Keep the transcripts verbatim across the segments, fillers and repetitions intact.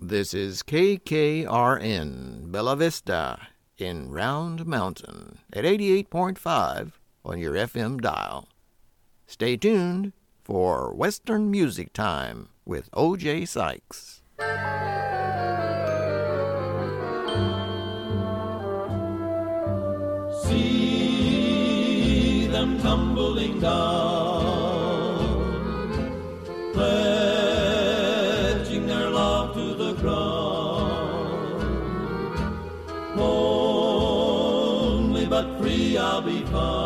This is K K R N, Bella Vista, in Round Mountain, at eighty-eight point five on your F M dial. Stay tuned for Western Music Time with O J Sykes. See them tumbling down, pledging their love to the ground. Lonely but free I'll be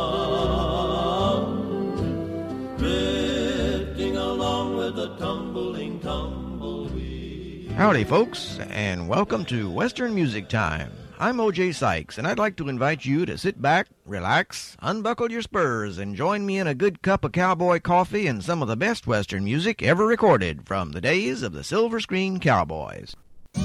found, drifting along with the tumbling tumbleweed. Howdy, folks, and welcome to Western Music Time. I'm O J Sykes, and I'd like to invite you to sit back, relax, unbuckle your spurs, and join me in a good cup of cowboy coffee and some of the best Western music ever recorded from the days of the Silver Screen Cowboys.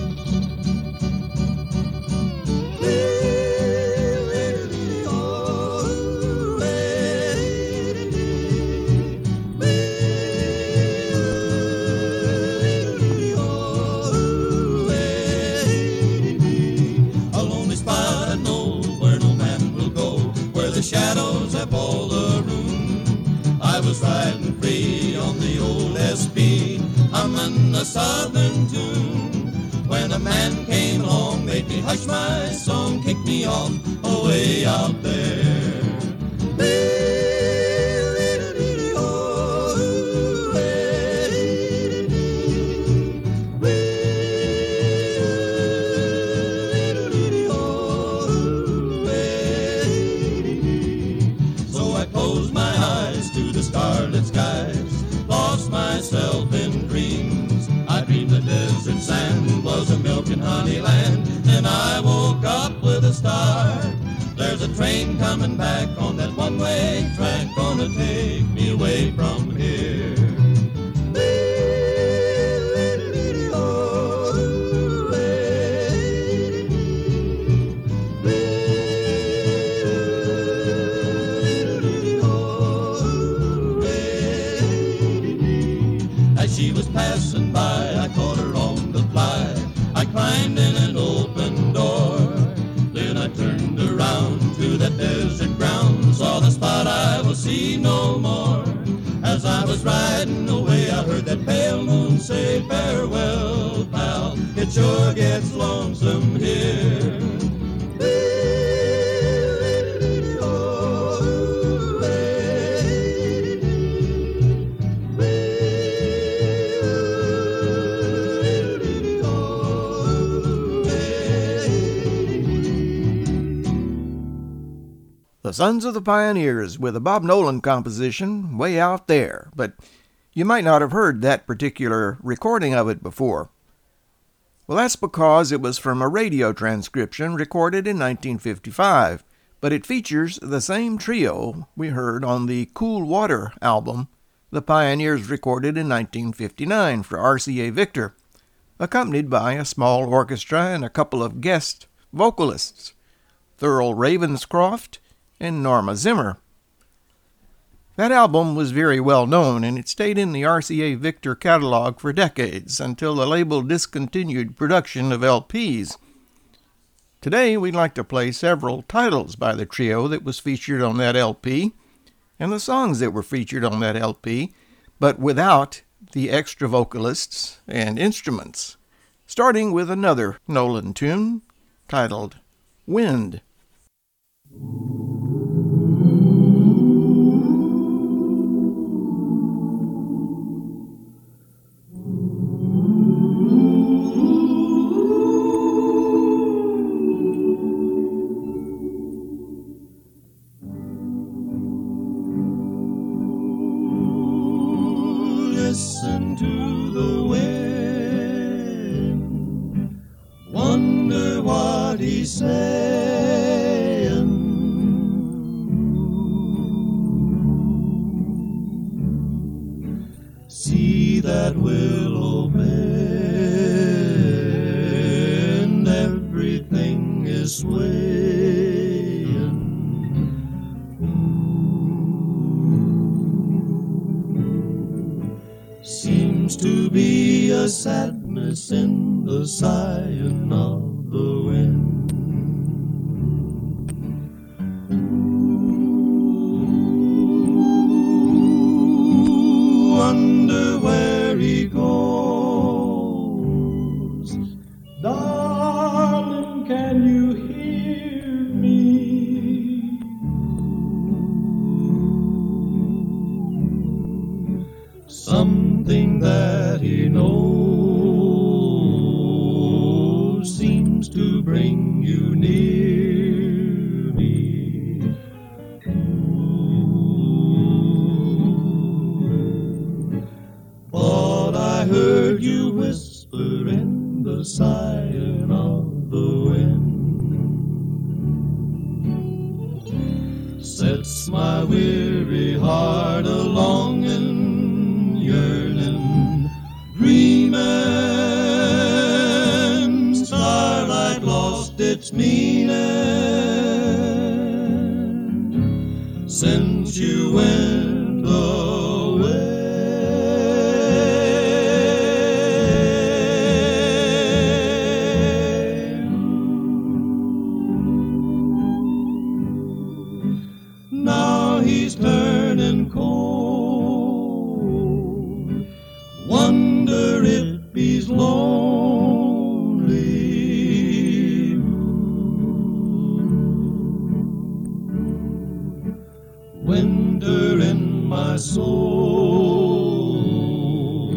The shadows have all the room. I was riding free on the old S P, humming a southern tune, when a man came along, made me hush my song, kicked me off away out there. Starlit skies, lost myself in dreams. I dreamed the desert sand was a milk and honey land. Then I woke up with a start. There's a train coming back on that one-way track, gonna take me away from here. She was passing by, I caught her on the fly. I climbed in an open door, then I turned around to that desert ground, saw the spot I will see no more. As I was riding away, I heard that pale moon say, farewell, pal, it sure gets lonesome here. The Sons of the Pioneers with a Bob Nolan composition, Way Out There, but you might not have heard that particular recording of it before. Well, that's because it was from a radio transcription recorded in nineteen fifty-five, but it features the same trio we heard on the Cool Water album the Pioneers recorded in nineteen fifty-nine for R C A Victor, accompanied by a small orchestra and a couple of guest vocalists, Thurl Ravenscroft and Norma Zimmer. That album was very well known, and it stayed in the R C A Victor catalog for decades until the label discontinued production of L Ps. Today, we'd like to play several titles by the trio that was featured on that L P, and the songs that were featured on that L P, but without the extra vocalists and instruments, starting with another Nolan tune titled Wind. Listen to the wind, wonder what he's saying. See that willow bend, everything is swaying. Seems to be a sadness promise in the sighing of the wind. Ooh, wonder where he goes. Darling, can you hear me? Something that he knows seems to bring you near me. Ooh, thought I heard you whisper in the sighing of the wind. Sets my weary heart a-longing, yearning, dreaming. Starlight lost its meaning since you went away. Now he's turning cold. Wonder if he's lonely. Winter in my soul,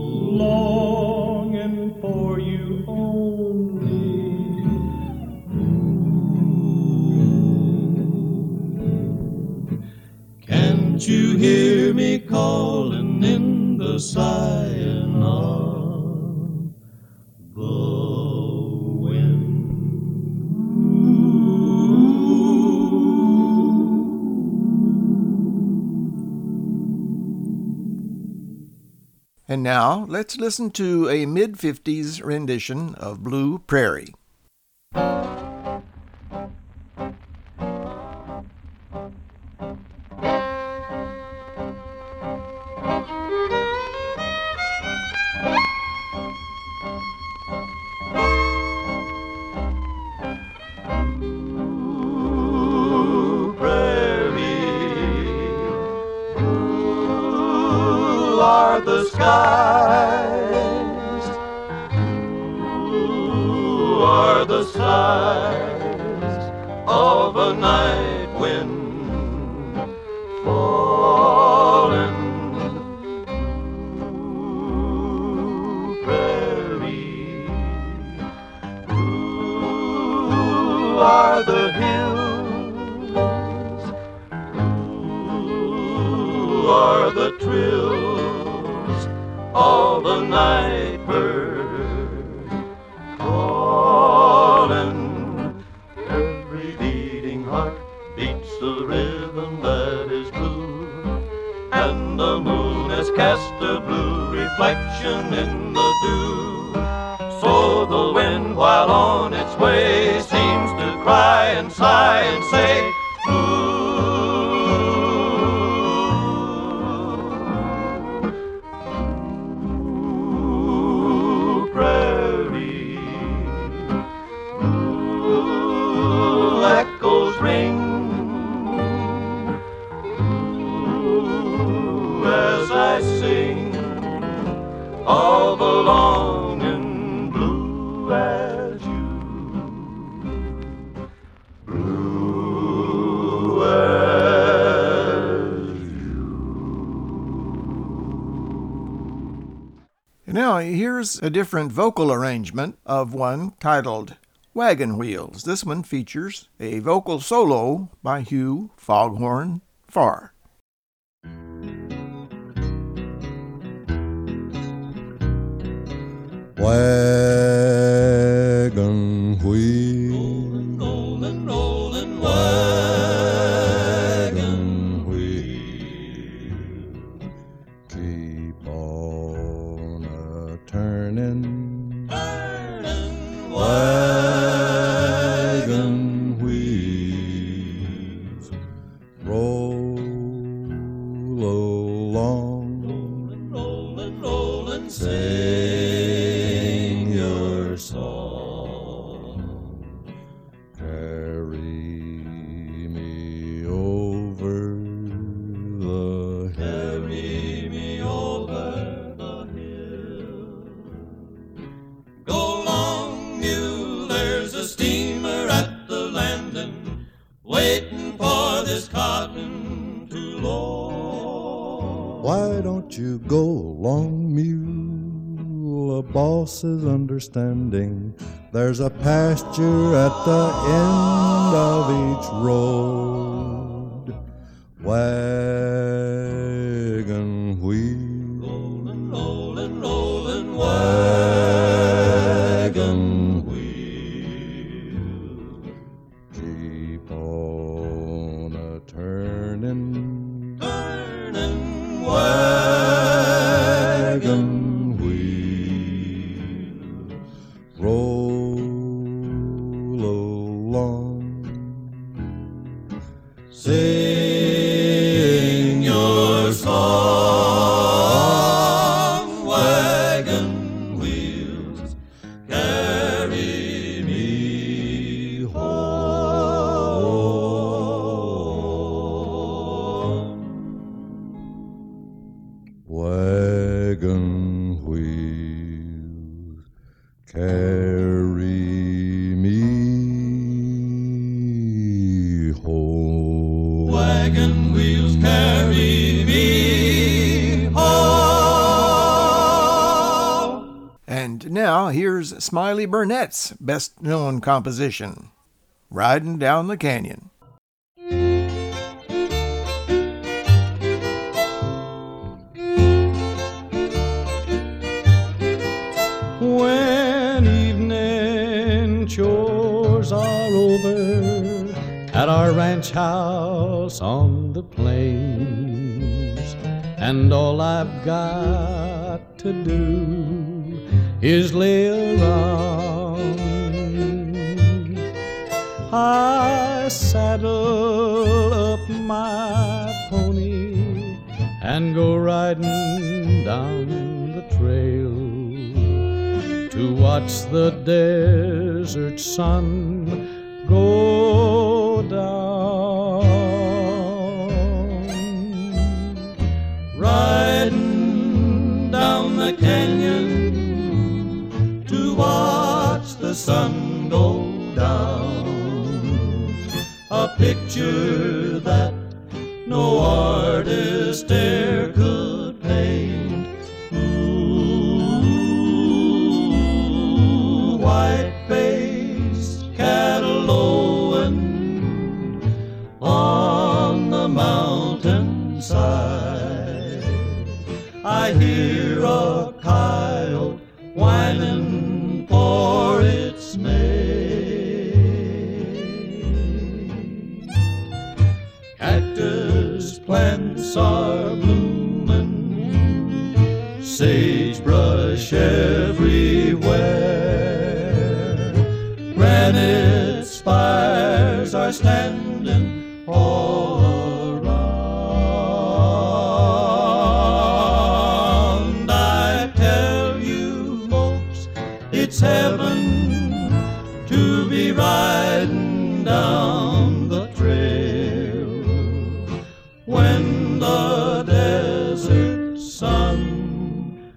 longing for you only. Can't you hear me calling in the sighing of the wind? And now, let's listen to a mid-fifties rendition of Blue Prairie. Blue prairie, blue are the skies, blue are the sighs of a night wind falling. Blue prairie, blue are the hills, blue are the trills of the night bird calling. Every beating heart beats the rhythm that is blue, and the moon has cast a blue reflection in the dew. So the wind, while on its way, seems to cry and sigh and say, blue prairie, blue echoes ring, blue as I sing all the longing, blue as you, blue as you. Now, here's a different vocal arrangement of one titled Wagon Wheels. This one features a vocal solo by Hugh Foghorn Farr. Wagon wheel, Rolling, rolling, wagon wheel, keep on a turning, turning, wagon wheels, roll along, rolling, rolling, rolling, sing you go along, mule, a boss is understanding. There's a pasture at the end of each road. Wagon wheel, Rollin', rollin', rollin', wagon wheel. keep on a turning, Turnin' wagon wheel. roll along. Sing your song, wagon wheels, carry me home. Wagon wheels carry me home. Wagon wheels carry me home. And now here's Smiley Burnett's best-known composition, Riding Down the Canyon. When evening chores are over at our ranch house on the plains, and all I've got to do is lay around, I saddle up my pony and go riding down the trail to watch the desert sun go down. Riding down the canyon to watch the sun go down. A picture that no artist e'er could paint. Ooh, white-faced cattle lowing on the mountainside. I hear a coyote whining for its mate. Cactus plants are blooming, sagebrush everywhere. Granite spires are standing all around. I tell you, folks, it's heaven to be riding down the trail when the desert sun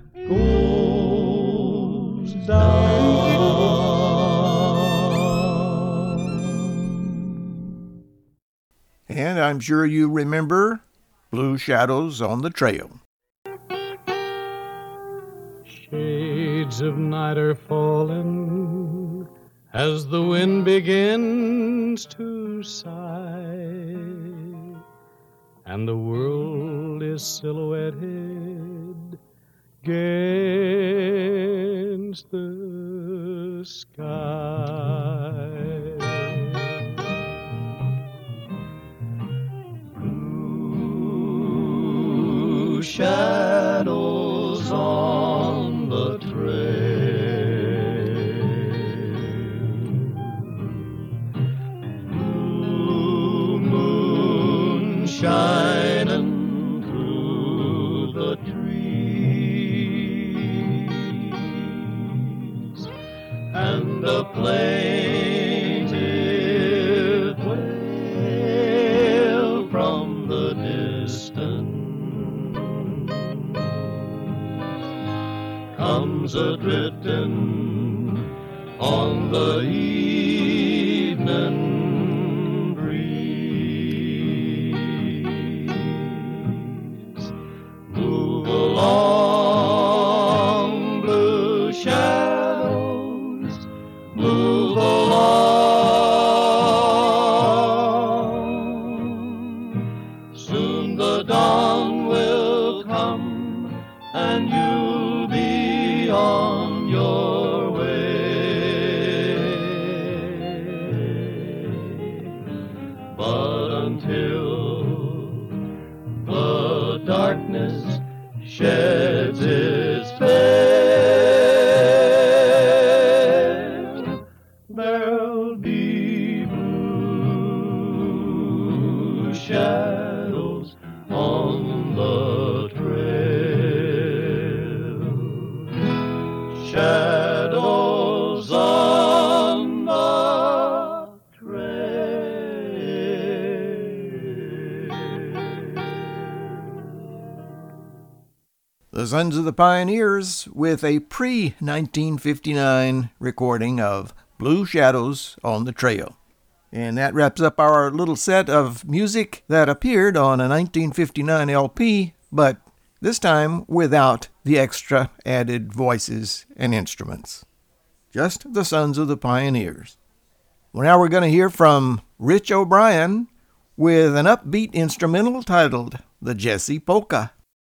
goes down. And I'm sure you remember Blue Shadows on the Trail. Shades of night are falling as the wind begins to sigh, and the world is silhouetted against the sky. Blue shadows on the trail, blue moon shining through the trees, and a plaintive wail from the distance comes a-drifting on the evening breeze. Move along, the Sons of the Pioneers with a pre nineteen fifty-nine recording of Blue Shadows on the Trail. And that wraps up our little set of music that appeared on a nineteen fifty-nine L P, but this time without the extra added voices and instruments. Just the Sons of the Pioneers. Well, now we're going to hear from Rich O'Brien with an upbeat instrumental titled The Jesse Polka.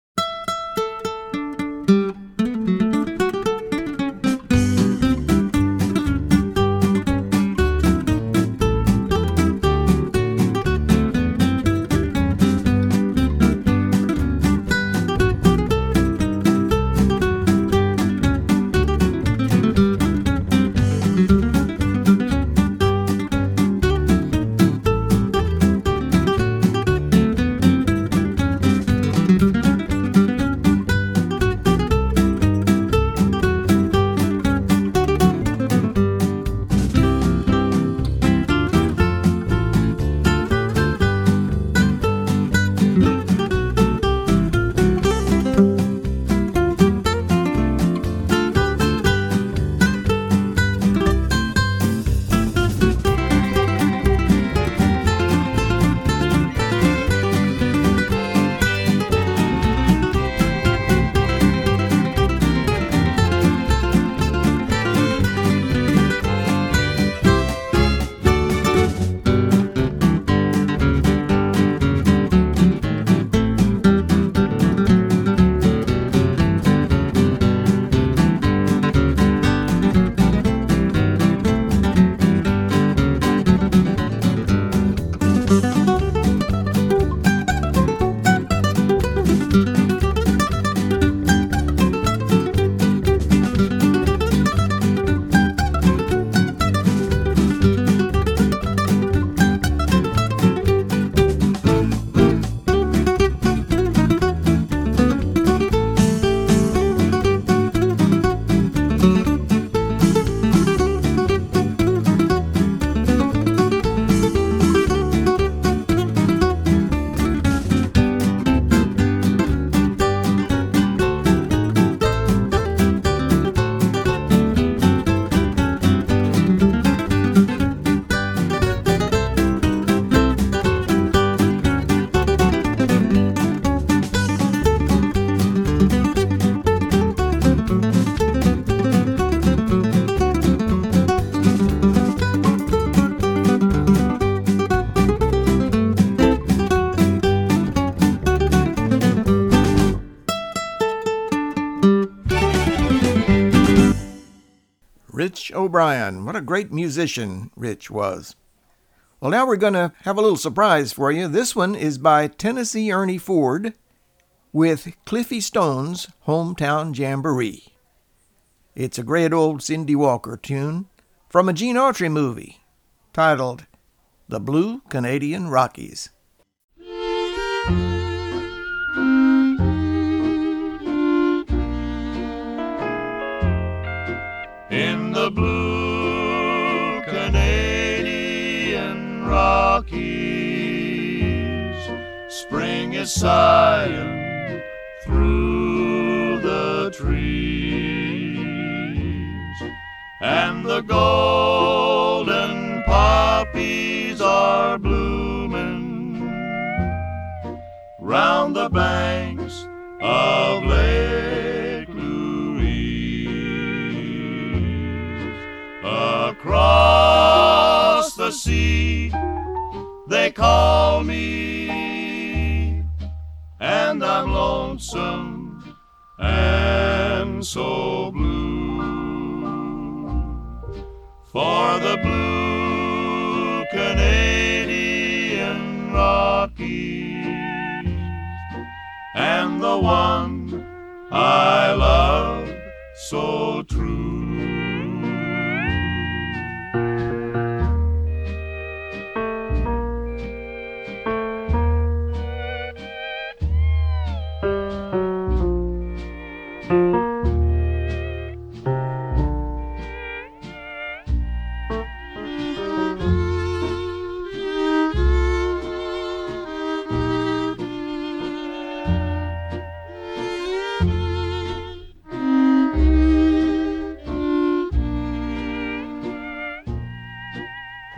Rich O'Brien. What a great musician Rich was. Well, now we're going to have a little surprise for you. This one is by Tennessee Ernie Ford with Cliffy Stone's Hometown Jamboree. It's a great old Cindy Walker tune from a Gene Autry movie titled The Blue Canadian Rockies. In the blue Canadian Rockies, spring is sighing through the trees, and the golden poppies are blooming round the banks of Lake Across the sea, they call me, and I'm lonesome and so blue, for the blue Canadian Rockies and the one I love so true.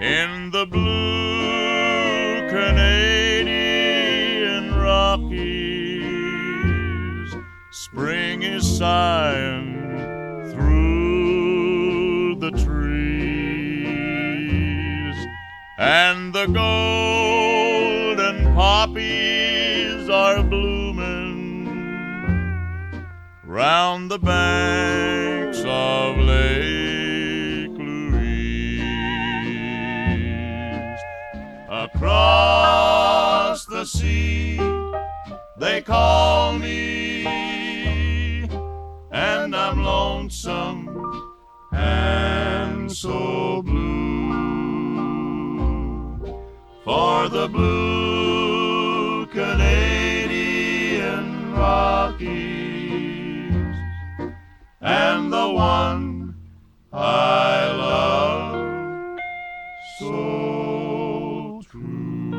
in the blue Canadian Rockies. Spring is sighing through the trees, and the golden poppies are blooming round the banks of Lake Louise. Across the sea they call me, and I'm lonesome and so blue, for the blue Canadian Rockies and the one I love so true.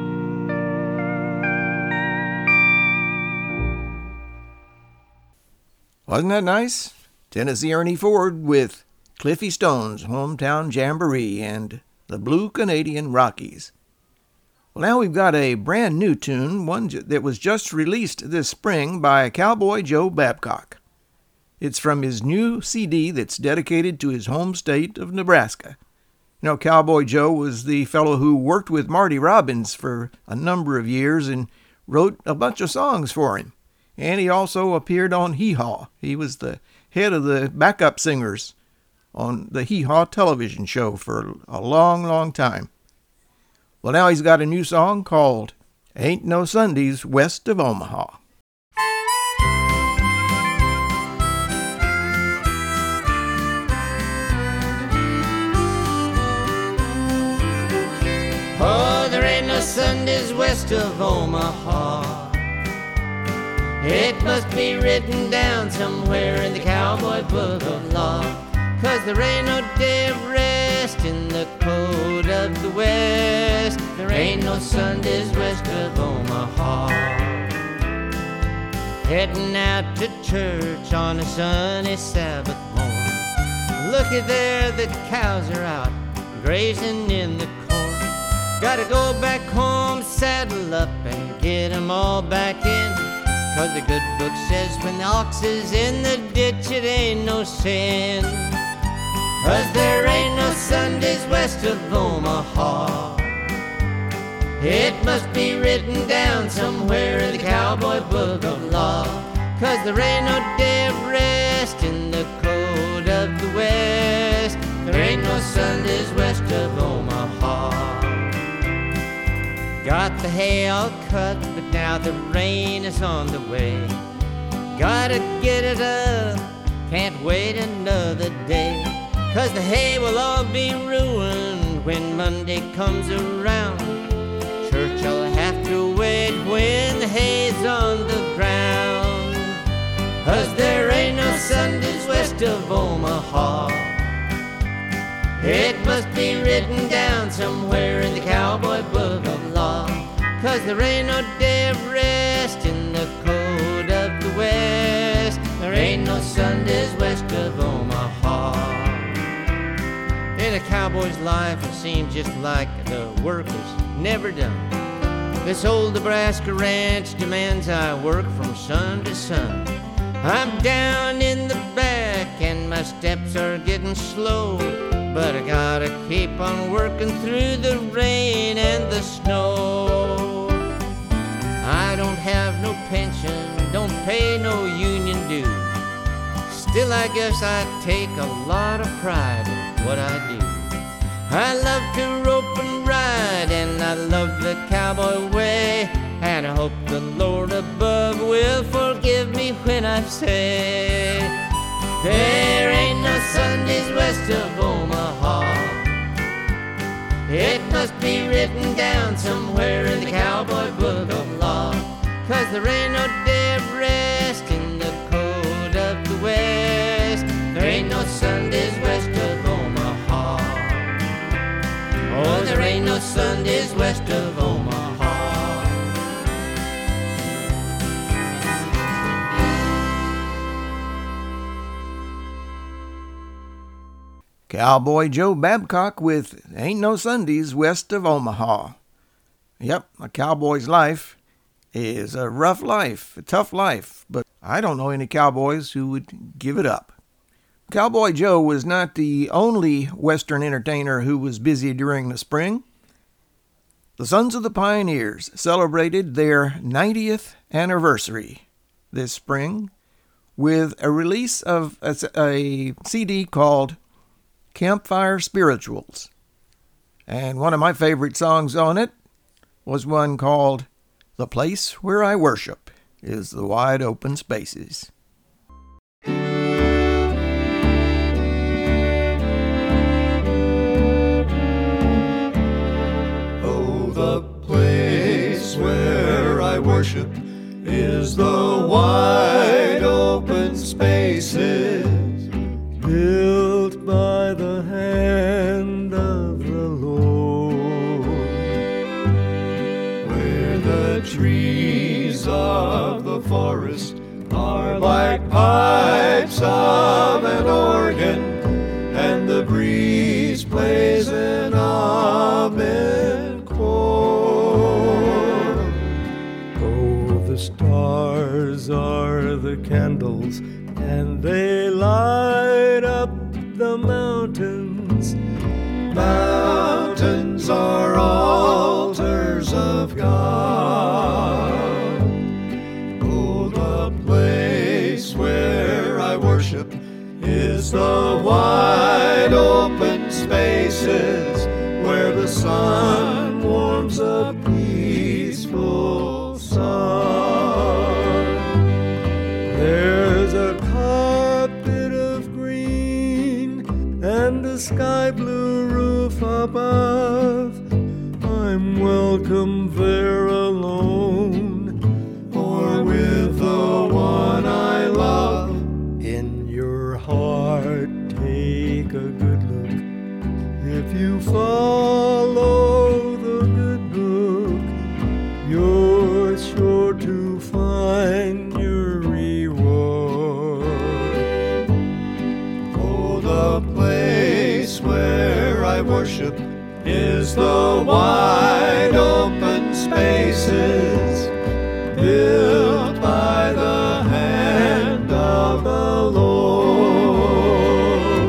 Wasn't that nice? Tennessee Ernie Ford with Cliffy Stone's Hometown Jamboree and the Blue Canadian Rockies. Well, now we've got a brand new tune, one that was just released this spring by Cowboy Joe Babcock. It's from his new C D that's dedicated to his home state of Nebraska. You know, Cowboy Joe was the fellow who worked with Marty Robbins for a number of years and wrote a bunch of songs for him. And he also appeared on Hee Haw. He was the head of the backup singers on the Hee Haw television show for a long, long time. Well, now he's got a new song called Ain't No Sundays West of Omaha. Oh, there ain't no Sundays west of Omaha. It must be written down somewhere in the cowboy book of law, 'cause there ain't no day of rest in the code of the West. There ain't no Sundays west of Omaha. Heading out to church on a sunny Sabbath morn. Looky there, the cows are out grazing in the corn. Gotta go back home, saddle up and get 'em all back in, 'cause the good book says when the ox is in the ditch it ain't no sin. 'Cause there ain't no Sundays west of Omaha. It must be written down somewhere in the cowboy book of law, 'cause there ain't no day of rest in the code of the West. There ain't no Sundays west of Omaha. Got the hay all cut, but now the rain is on the way. Gotta get it up, can't wait another day, 'cause the hay will all be ruined when Monday comes around. Church will have to wait when the hay's on the ground. 'Cause there ain't no Sundays west of Omaha. It must be written down somewhere in the cowboy book of law, 'cause there ain't no day of rest in the code of the West. There ain't no Sundays west of Omaha. In a cowboy's life it seems just like the work is never done. This old Nebraska ranch demands I work from sun to sun. I'm down in the back and my steps are getting slow, but I gotta keep on working through the rain and the snow. I don't have no pension, don't pay no union dues. Still I guess I take a lot of pride in what I do. I love to rope and ride, and I love the cowboy way, and I hope the Lord above will forgive me when I say there ain't no Sundays west of Omaha. It must be written down somewhere in the cowboy book of law, 'cause there ain't no day of rest in the code of the West. There ain't no Sundays west of Omaha. Oh, there ain't no Sundays west of Omaha. Cowboy Joe Babcock with Ain't No Sundays West of Omaha. Yep, a cowboy's life is a rough life, a tough life, but I don't know any cowboys who would give it up. Cowboy Joe was not the only Western entertainer who was busy during the spring. The Sons of the Pioneers celebrated their ninetieth anniversary this spring with a release of a, a C D called Campfire Spirituals. And one of my favorite songs on it was one called The Place Where I Worship Is the Wide Open Spaces. Oh, the place where I worship is the wide open spaces built by the hand of the Lord, where the trees of the forest are like pipes of an organ, and the breeze plays an amen chord. Oh, the stars are the candles, and they light up the mountains. Mountains are altars of God. Oh, the place where I worship is the wide open spaces where the sun warms a peaceful sun. There's a carpet of green and a sky blue roof above. I'm welcome there alone or with the one I love. In your heart, take a good look. If you follow the good book, you're sure to find your reward. Oh, the place where I worship is the wide open spaces built by the hand of the Lord,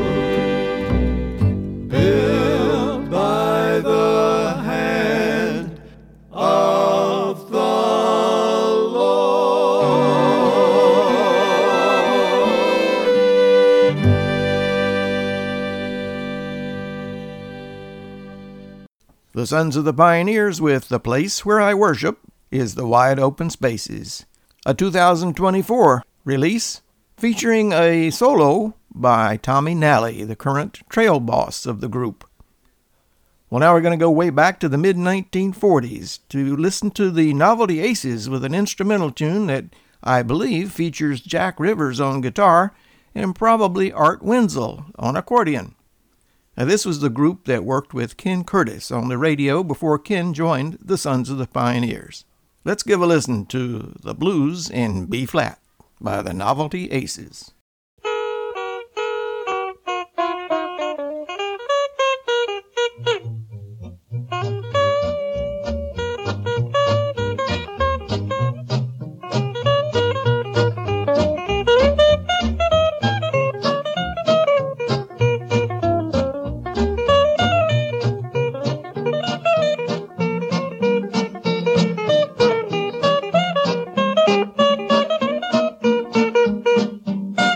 built by the hand of the The Sons of the Pioneers with The Place Where I Worship Is the Wide Open Spaces, a two thousand twenty-four release featuring a solo by Tommy Nally, the current trail boss of the group. Well, now we're going to go way back to the mid nineteen forties to listen to the Novelty Aces with an instrumental tune that I believe features Jack Rivers on guitar and probably Art Wenzel on accordion. Now, this was the group that worked with Ken Curtis on the radio before Ken joined the Sons of the Pioneers. Let's give a listen to The Blues in B-flat by the Novelty Aces. Thank you.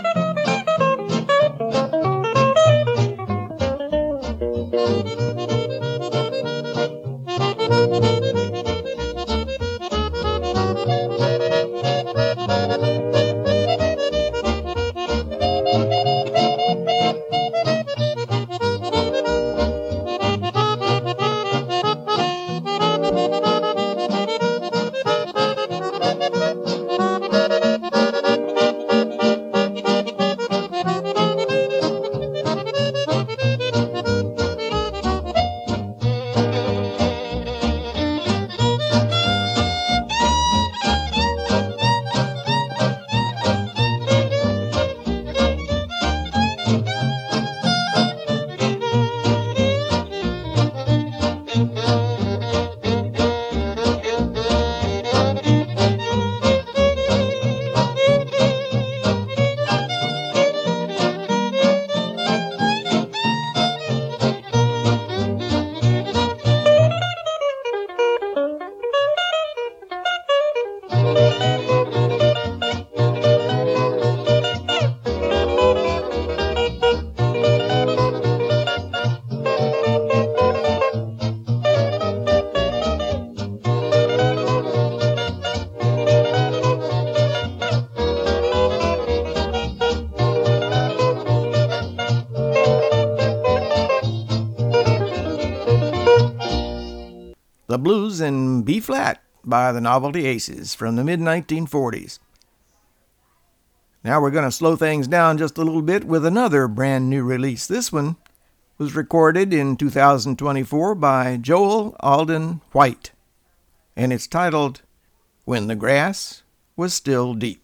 The Blues in B-flat by the Novelty Aces from the mid nineteen forties. Now we're going to slow things down just a little bit with another brand new release. This one was recorded in two thousand twenty-four by Joel Alden White, and it's titled When the Grass Was Still Deep.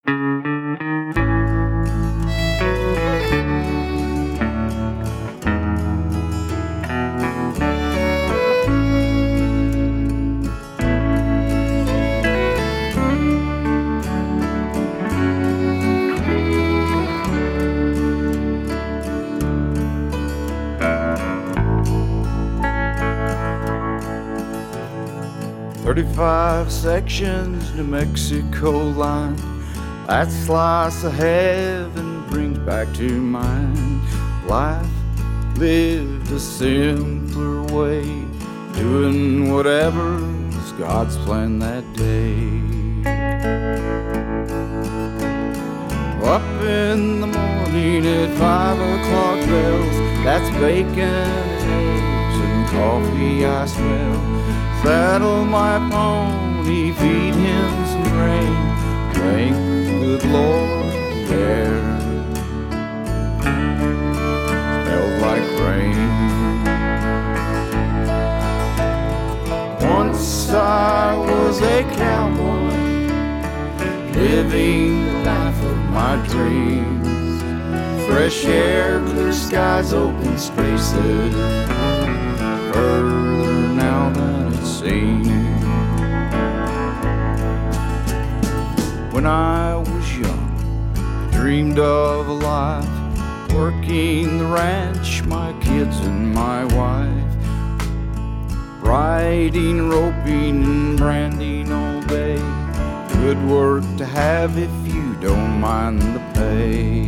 Thirty-five sections, New Mexico line. That slice of heaven brings back to mind life lived a simpler way, doing whatever was God's plan that day. Up in the morning at five o'clock bells, that's bacon, eggs, and coffee I smell. Saddle my pony, feed him some grain, thank the good Lord the air smells like rain. Once I was a cowboy, living the life of my dreams. Fresh air, clear skies, open spaces, further now than it seemed. When I was young, I dreamed of a life working the ranch, my kids and my wife, riding, roping, and branding all day. Good work to have if you don't mind the pay.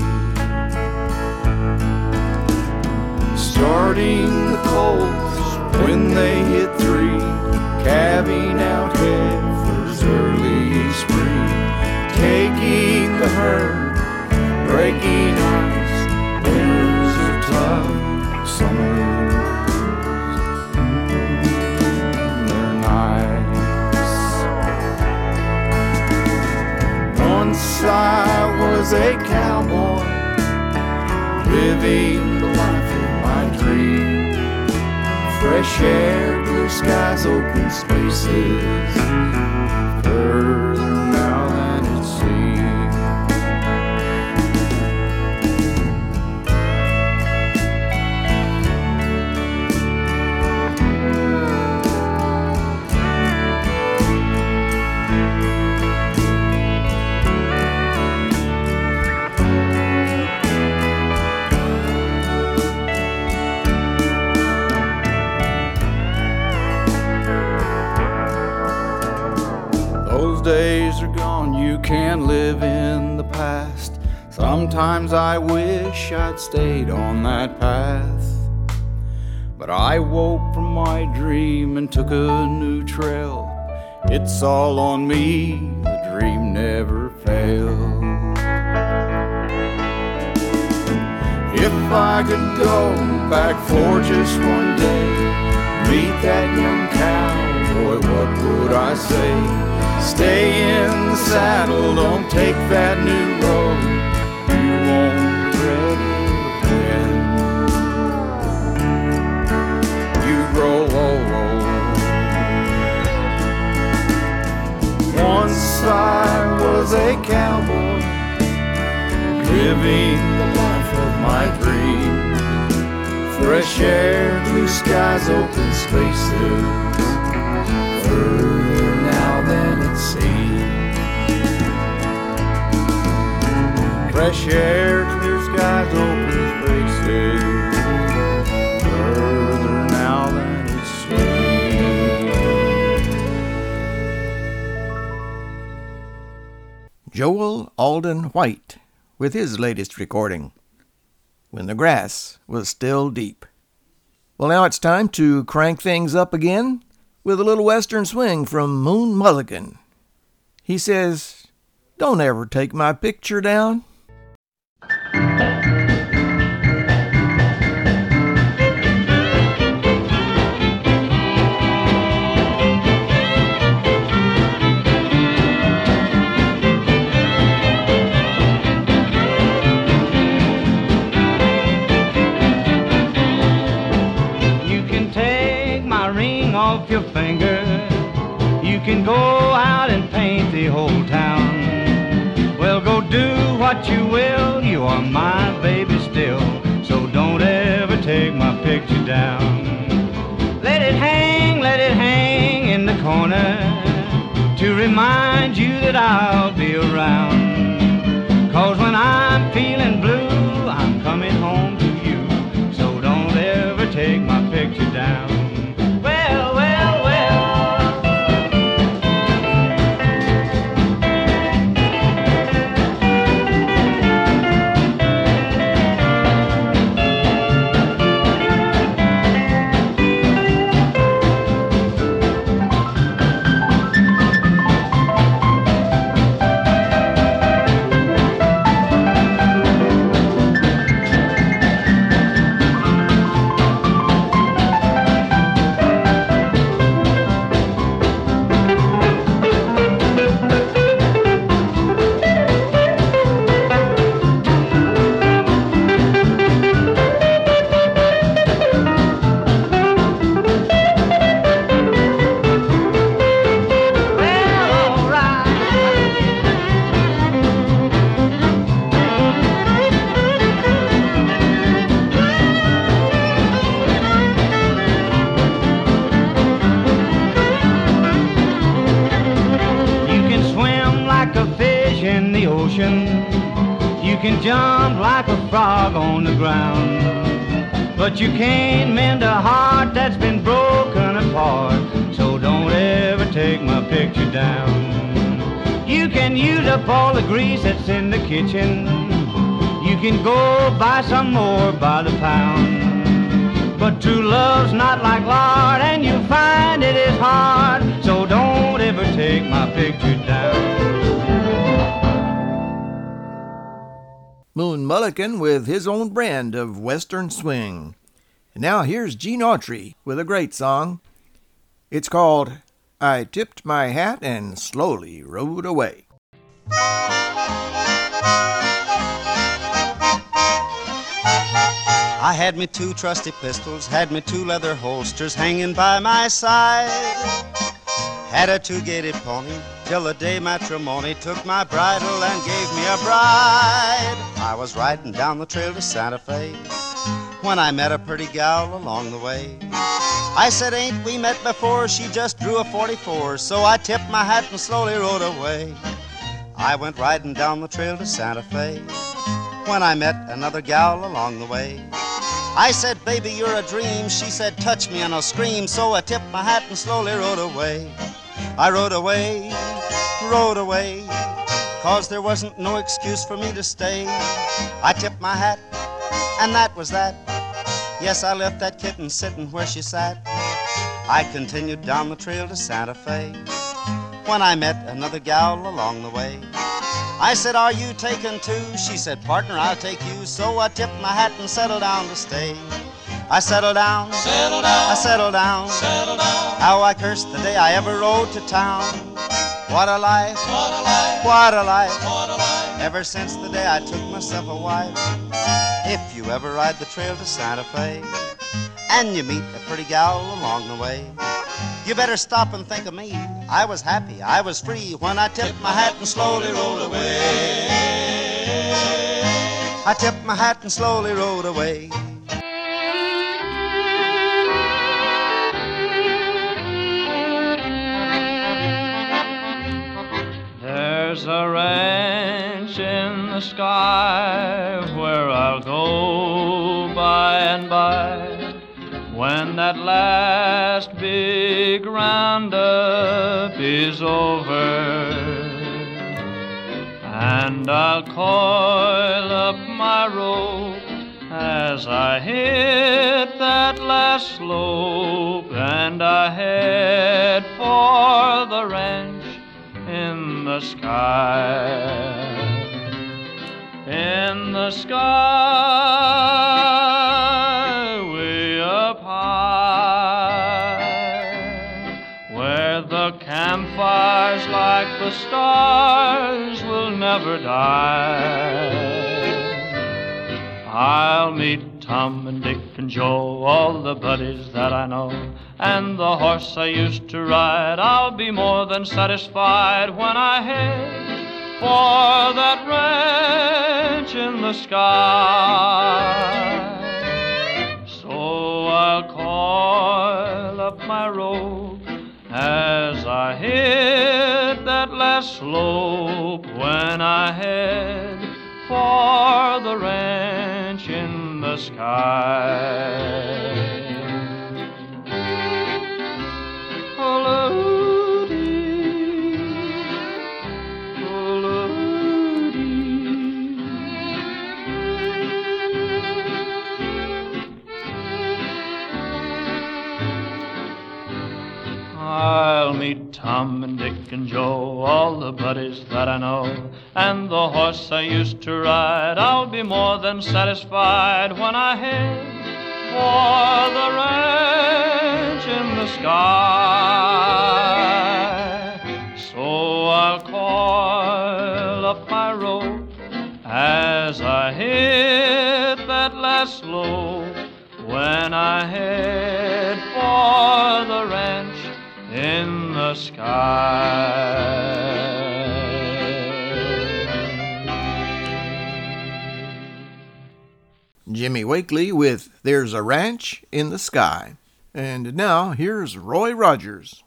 Starting the colts when they hit three, calving out heifers early spring, taking the herd, breaking ice. Winters are tough, summers they're nice. Once I was a cowboy, living the life of my dream. Fresh air, blue skies, open spaces, further now than it seems. Days are gone, you can't live in the past. Sometimes I wish I'd stayed on that path, but I woke from my dream and took a new trail. It's all on me, the dream never failed. If I could go back for just one day, meet that young cowboy, what would I say? Stay in the saddle, don't take that new road. You won't regret it when you grow old. Once I was a cowboy, living the life of my dream. Fresh air, blue skies, open spaces, further now than it seems. Fresh air, clear skies, open spaces, further now than it seems. Joel Alden White with his latest recording, When the Grass Was Still Deep. Well, now it's time to crank things up again with a little western swing from Moon Mulligan. He says, "Don't ever take my picture down." off your finger, you can go out and paint the whole town. Well, go do what you will, you are my baby still, so don't ever take my picture down. Let it hang, let it hang in the corner to remind you that I'll be around. 'Cause when I'm feeling blue, I'm coming home to you, so don't ever take my picture down. Well, well, well. You can jump like a frog on the ground, but you can't mend a heart that's been broken apart, so don't ever take my picture down. You can use up all the grease that's in the kitchen, you can go buy some more by the pound, but true love's not like lard, and you'll find it is hard, so don't ever take my picture down. Moon Mullican with his own brand of Western swing. And now here's Gene Autry with a great song. It's called I Tipped My Hat and Slowly Rode Away. I had me two trusty pistols, had me two leather holsters hanging by my side. Had a two-gated pony till the day matrimony took my bridle and gave me a bride. I was riding down the trail to Santa Fe when I met a pretty gal along the way. I said, ain't we met before? She just drew a forty-four, so I tipped my hat and slowly rode away. I went riding down the trail to Santa Fe when I met another gal along the way. I said, baby, you're a dream. She said, touch me and I'll scream, so I tipped my hat and slowly rode away. I rode away, rode away, 'cause there wasn't no excuse for me to stay. I tipped my hat, and that was that. Yes, I left that kitten sitting where she sat. I continued down the trail to Santa Fe when I met another gal along the way. I said, are you taken too? She said, partner, I'll take you. So I tipped my hat and settled down to stay. I settled down, settled down, I settled down, settled down. How I cursed the day I ever rode to town. What a life, what a life, what a life, what a life. Ever since the day I took myself a wife. If you ever ride the trail to Santa Fe and you meet a pretty gal along the way, you better stop and think of me. I was happy, I was free when I tipped my hat and slowly rode away. I tipped my hat and slowly rode away. There's a ranch in the sky where I'll go by and by, when that last big roundup is over, and I'll coil up my rope as I hit that last slope, and I head for the ranch in the sky, in the sky, way up high, where the campfires like the stars will never die. I'll meet Tom and Dick and Joe, all the buddies that I know, and the horse I used to ride. I'll be more than satisfied when I head for that ranch in the sky. So I'll coil up my rope as I hit that last slope, when I head for the ranch in the sky. I'll meet Tom and Dick and Joe, all the buddies that I know, and the horse I used to ride. I'll be more than satisfied when I head for the ranch in the sky. So I'll coil up my rope as I hit that last slope, when I head for the ranch in the sky. Jimmy Wakely with There's a Ranch in the Sky. And now, here's Roy Rogers.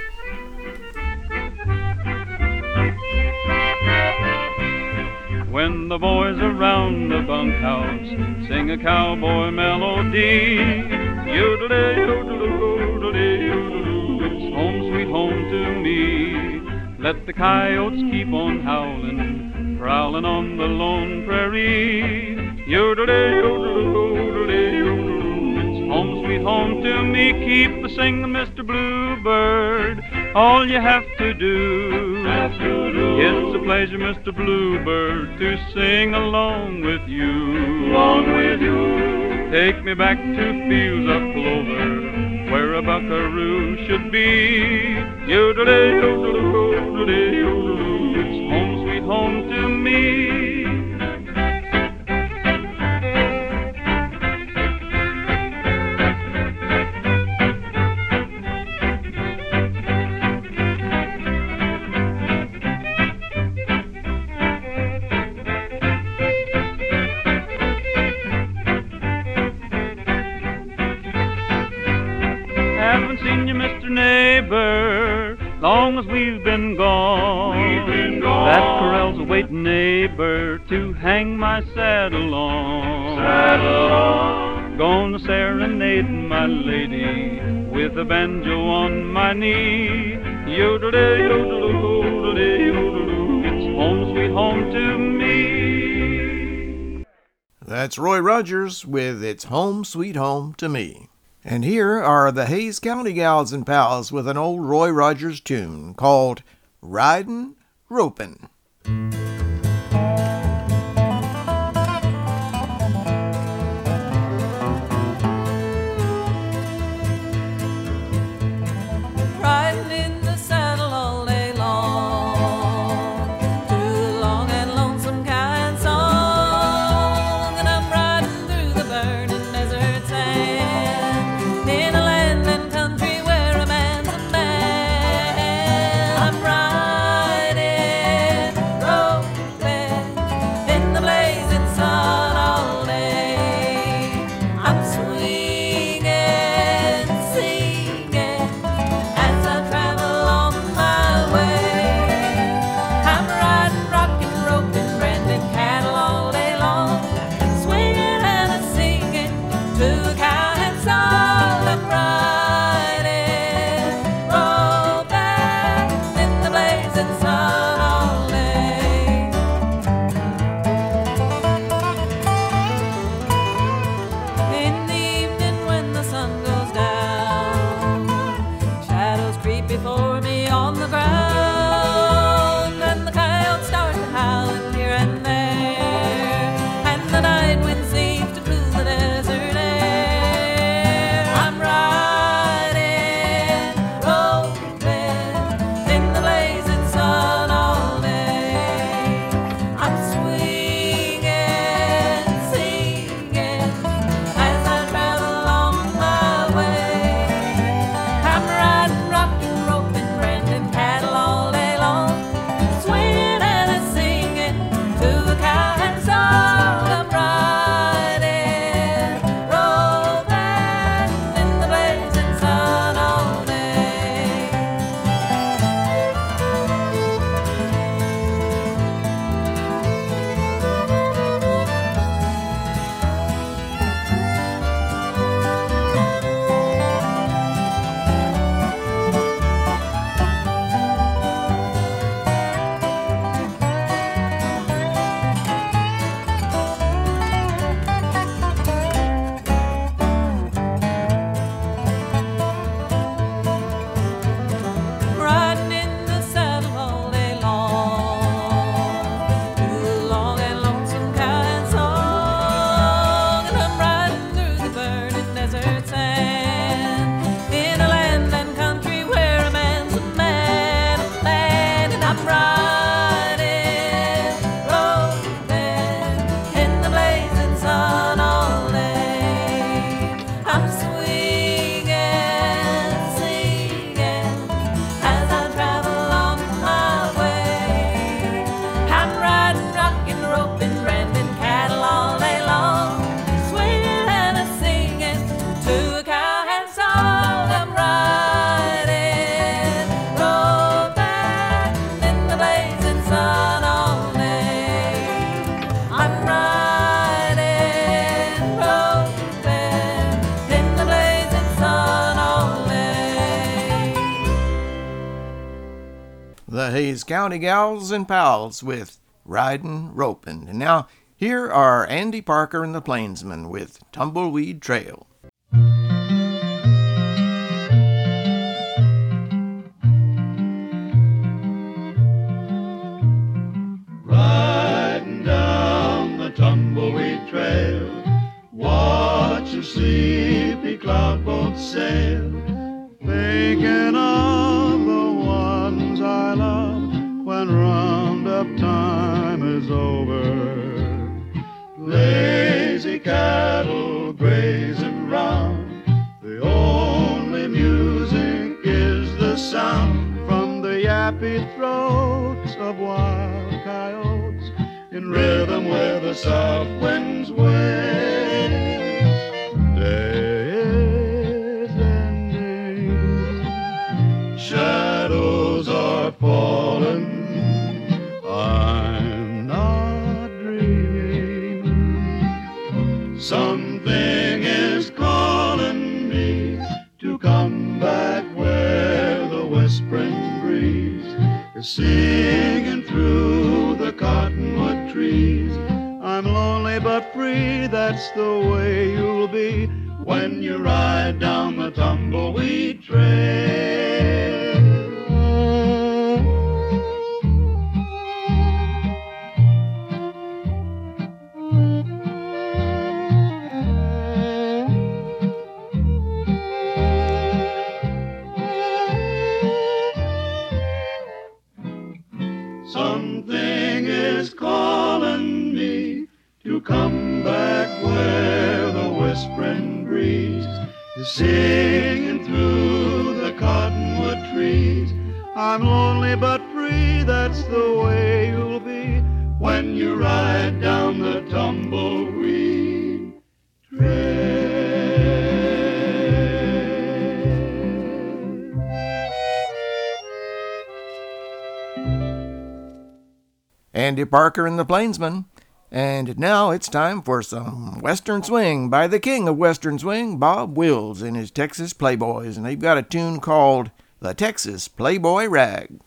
When the boys around the bunkhouse sing a cowboy melody, yodelay, yodelay, yodelay, it's home sweet home to me. Let the coyotes keep on howling, prowling on the lone prairie. Yodelay, yodelay, yodelay, it's home sweet home to me. Keep a singing, Mister Bluebird, all you have to do. Have to do. It's a pleasure, Mister Bluebird, to sing along with you. Along with you. Take me back to fields of clover, where a buckaroo should be. Yodelay, yodelay, yodelay, yodelay, it's home sweet home to me. Long as we've been gone, we've been gone. That corral's a waiting, neighbor, to hang my saddle on. Saddle on. Gonna serenade my lady with a banjo on my knee. Yodelay, yodelay, yodelay, yodelay, it's home sweet home to me. That's Roy Rogers with It's Home Sweet Home to Me. And here are the Hays County Gals and Pals with an old Roy Rogers tune called Ridin' Ropin'. Riding in the saddle all day long, through the long and lonesome kind song, and I'm riding through the burning desert sand, in a land and country where a man's a man. I'm riding, roping', the Hays County Gals and Pals with Ridin' Ropin'. And now, here are Andy Parker and the Plainsmen with Tumbleweed Trail. Riding down the tumbleweed trail, watching sleepy cloud boats sail, thinking of the ones I love when roundup time is over. Lazy cattle grazing round, the only music is the sound from the yappy throats of wild coyotes in rhythm where the south winds wail. Day is ending, shadows are falling, I'm not dreaming. Something is calling me to come back where the whispering breeze is singing through the cottonwood trees. I'm lonely but free, that's the way you'll be when you ride down the tumbleweed trail. Something is calling me to come back where the whispering breeze is singing through the cottonwood trees. I'm lonely but free, that's the way you'll be when you ride down the tumbleweed trail. Andy Parker and the Plainsmen. And now it's time for some Western Swing by the king of Western Swing, Bob Wills and his Texas Playboys. And they've got a tune called The Texas Playboy Rag.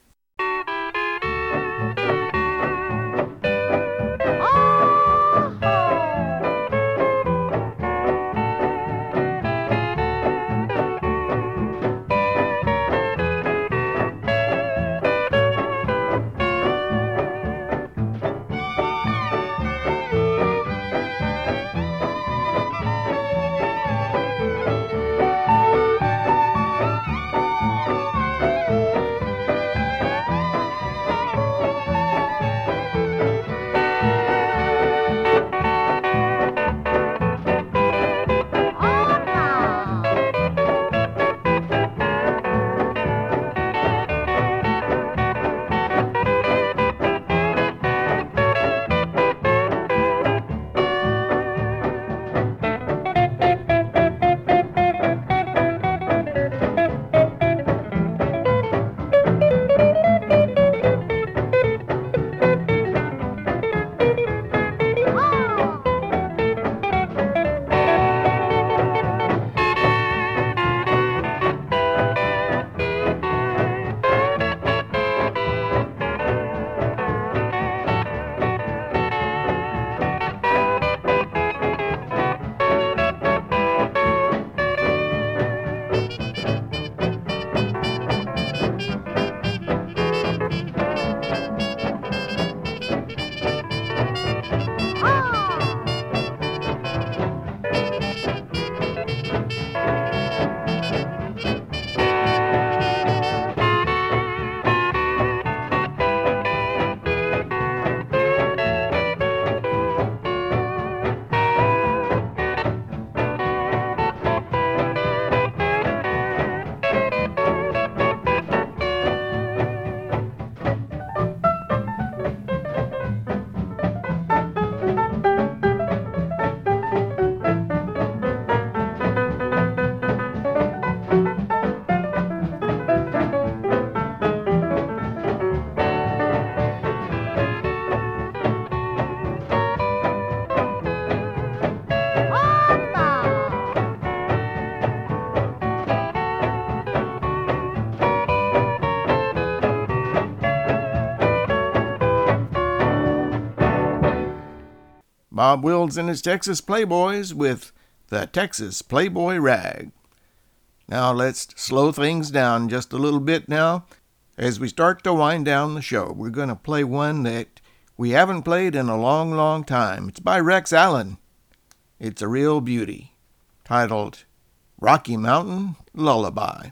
Bob Wills and his Texas Playboys with the Texas Playboy Rag. Now let's slow things down just a little bit now. As we start to wind down the show, we're going to play one that we haven't played in a long, long time. It's by Rex Allen. It's a real beauty, titled Rocky Mountain Lullaby.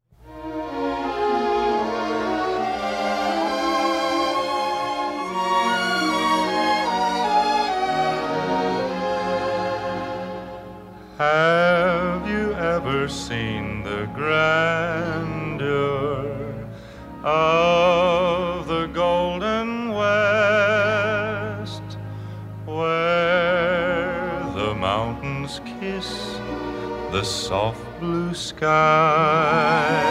Have you ever seen the grandeur of the golden west, where the mountains kiss the soft blue sky?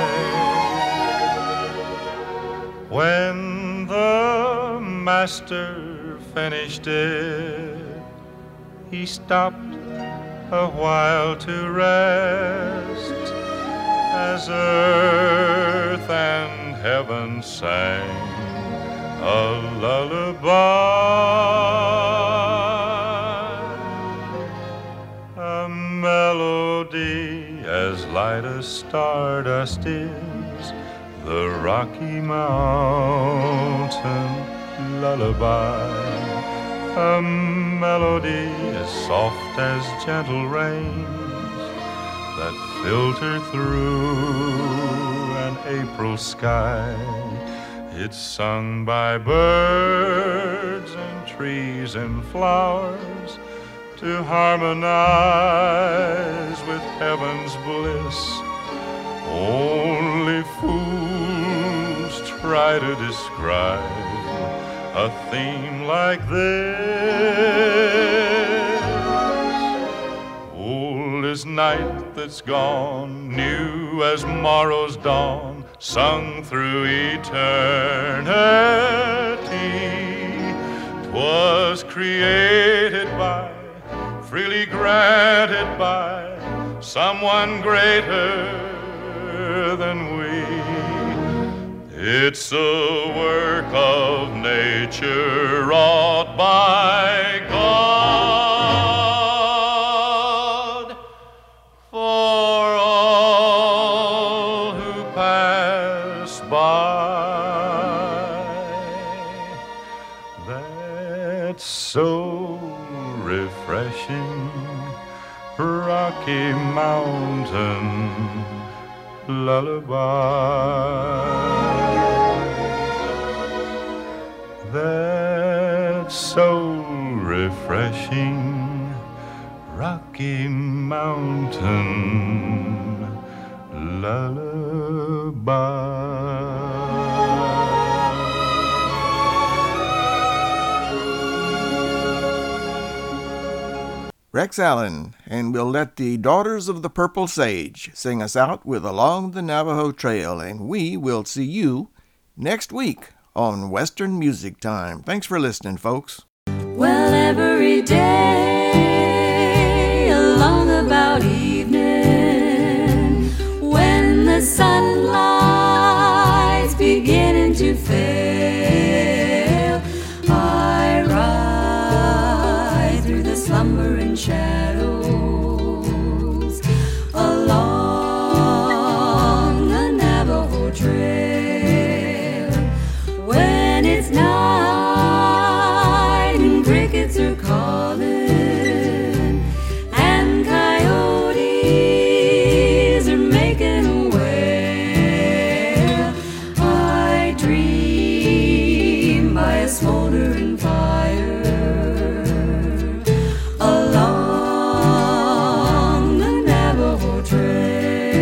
When the master finished it, he stopped a while to rest, as earth and heaven sang a lullaby. A melody as light as stardust is the Rocky Mountain Lullaby. A melody as soft as gentle rains that filter through an April sky. It's sung by birds and trees and flowers to harmonize with heaven's bliss. Only fools try to describe a theme like this. Old as night that's gone, new as morrow's dawn, sung through eternity. 'Twas created by, freely granted by someone greater than we. It's a work of nature wrought by God for all who pass by. That's so refreshing, Rocky Mountain Lullaby. That's so refreshing, Rocky Mountain Lullaby. Rex Allen, and we'll let the Daughters of the Purple Sage sing us out with Along the Navajo Trail, and we will see you next week on Western Music Time. Thanks for listening, folks. Well, every day along about evening, when the sunlight's beginning to fail, I ride through the slumbering shadows along the Navajo Trail. When it's night and crickets are calling and coyotes are making a wail, I dream by a smoldering fire along the Navajo Trail.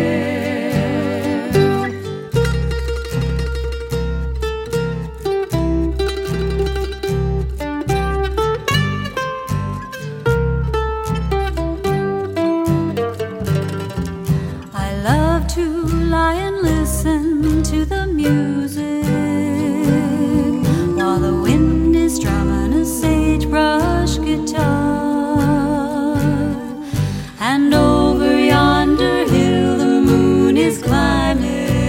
I love to lie and listen to the music while the wind is strumming a sagebrush guitar, and over yonder hill the moon is climbing.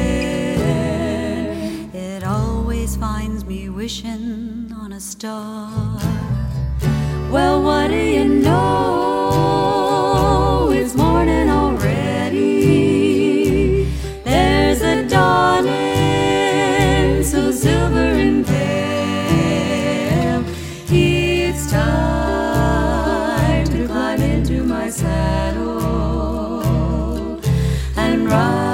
It always finds me wishing on a star. Well, what ride.